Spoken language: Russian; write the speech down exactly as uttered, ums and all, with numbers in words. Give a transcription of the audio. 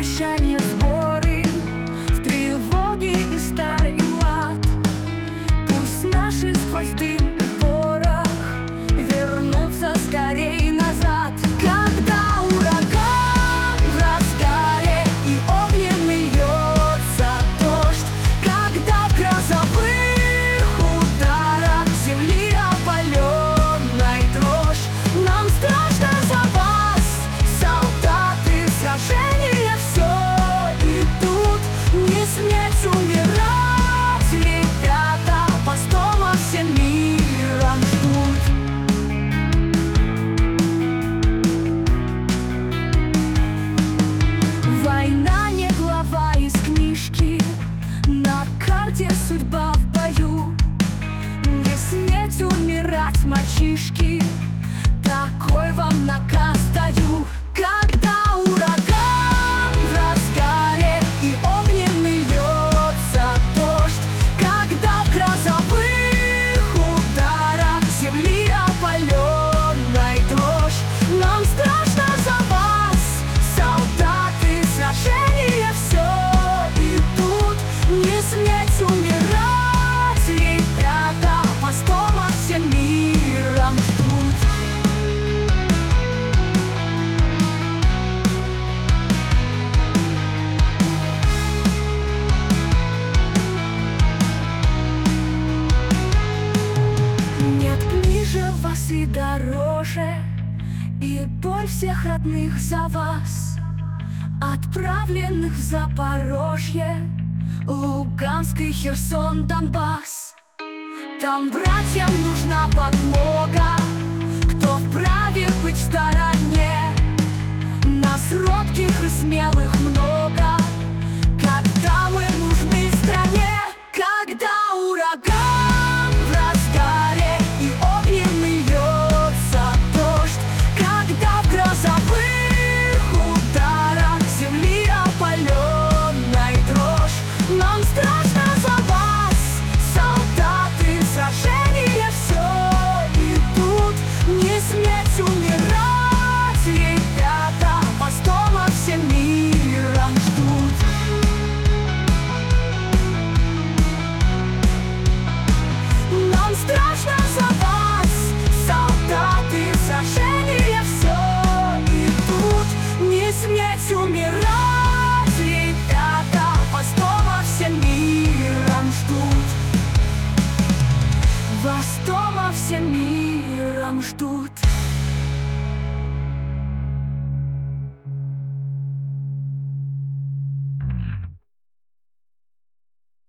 прощание сборы, в тревоге и старый лад. Пусть наши сквозь дым и порох вернутся скорей назад. Когда ураган в разгаре и огнем льется дождь, когда в грозовых ударах земли опаленной дрожь, нам страшно за вас, солдаты, сражения все идут, не сметь умирать, ребята, постом всем миром ждут. Война не глава из книжки, на карте судьба в бою. Не сметь умирать, мальчишки, такой вам наказ даю. Когда ураган в разгаре и огнем льется дождь, когда в грозовых ударах земли опаленной дрожь, нам страшно за вас, солдаты, сражения все идут, не сметь умирать, ребята, постом всем миром ждут. Нет ближе вас и дороже, и боль всех родных за вас, отправленных в Запорожье, Луганск и Херсон, Донбасс. Там братьям нужна подмога, кто вправе быть в стороне. Нас робких и смелых много, когда мы нужны стране. Когда ураган в разгаре и огнем льется дождь, когда в грозовых ударах земли опаленной дрожь, нам страшно за вас, солдаты, сражения все идут, не сметь умирать, ребята, постом всем миром ждут. Нам страшно за вас, солдаты, сражения все идут, не сметь умирать, ребята, постом всем миром ждут. Вас дома всем миром ждут.